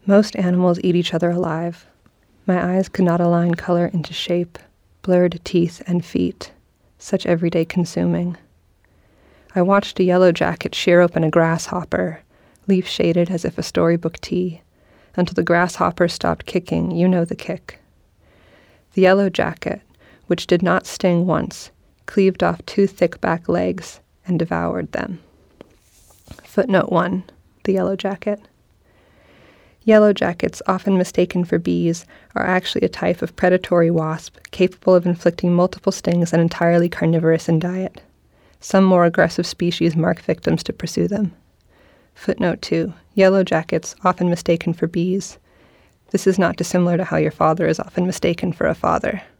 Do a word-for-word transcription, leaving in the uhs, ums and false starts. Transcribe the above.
Most animals eat each other alive. My eyes could not align color into shape, blurred teeth and feet, such everyday consuming. I watched a yellow jacket shear open a grasshopper, leaf-shaded as if a storybook tea, until the grasshopper stopped kicking. You know the kick. The yellow jacket, which did not sting once, cleaved off two thick back legs and devoured them. Footnote one, the yellow jacket. Yellow jackets, often mistaken for bees, are actually a type of predatory wasp capable of inflicting multiple stings and entirely carnivorous in diet. Some more aggressive species mark victims to pursue them. Footnote two, yellow jackets, often mistaken for bees. This is not dissimilar to how your father is often mistaken for a father.